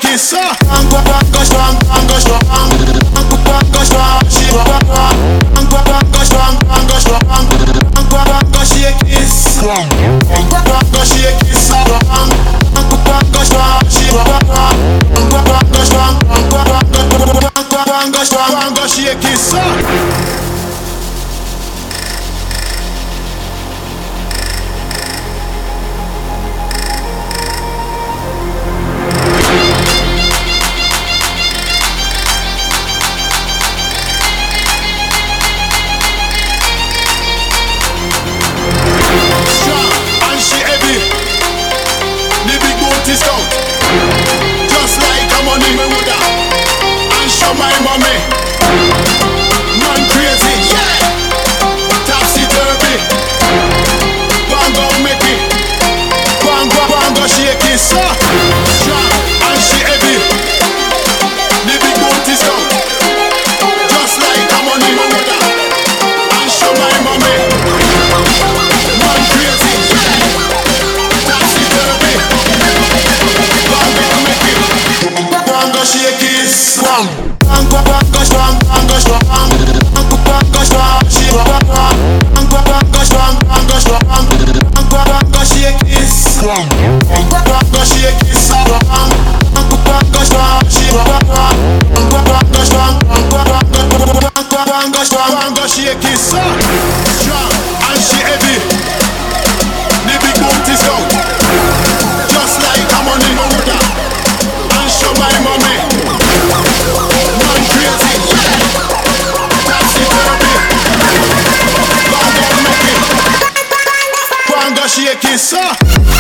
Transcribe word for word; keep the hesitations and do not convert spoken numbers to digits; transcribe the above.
shaky, so bang bang bang go strong, bang go strong, bang bang go strong, she bang bang bang bang go strong, bang go strong, bang bang bang go shaky, bang bang bang go shaky, so bang bang bang go strong, she bang bang bang bang go strong, bang bang bang bang go strong, bang go shaky, so. Just like a money me woulda, and show my mommy. Man crazy, yeah. Topsy turvy. Bang go make it, bang go bang go shake it, so strong and she heavy. The big boat is out. Just like a money me woulda, and show my mommy. Man crazy, yeah. Topsy turvy. Bang go shake it, swam. Bang bang bang go strong, bang go strong, bang bang bang go strong, she bang bang bang bang go strong, bang go strong, bang bang bang go shake it, swam. Bang bang go shake it, swam. Bang bang go strong, she bang bang bang bang go strong, bang bang bang go strong, bang go shake it, so strong and she heavy. The big boat is out, just like a money no woulda. Show my mommy. Man crazy, yeah. That's it, baby. Bang go make it. Bang go shake it, so.